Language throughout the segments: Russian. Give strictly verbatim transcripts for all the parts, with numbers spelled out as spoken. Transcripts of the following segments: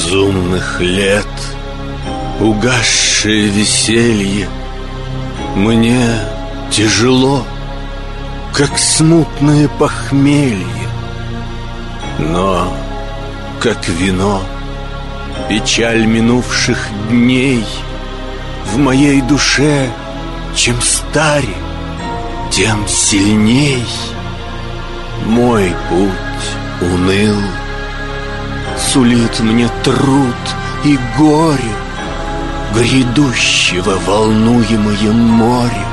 безумных лет, угасшее веселье, мне тяжело, как смутное похмелье. Но, как вино, печаль минувших дней в моей душе, чем старе, тем сильней. Мой путь уныл, сулит мне труд и горе грядущего волнуемое море.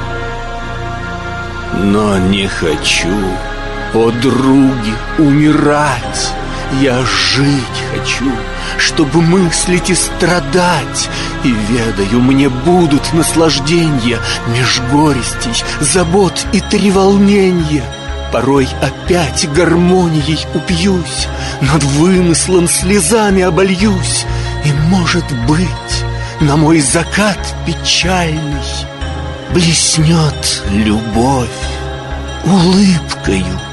Но не хочу, о други, умирать. Я жить хочу, чтобы мыслить и страдать. И ведаю, мне будут наслажденья меж горестей, забот и треволненья. Порой опять гармонией упьюсь, над вымыслом слезами обольюсь. И, может быть, на мой закат печальный блеснет любовь улыбкою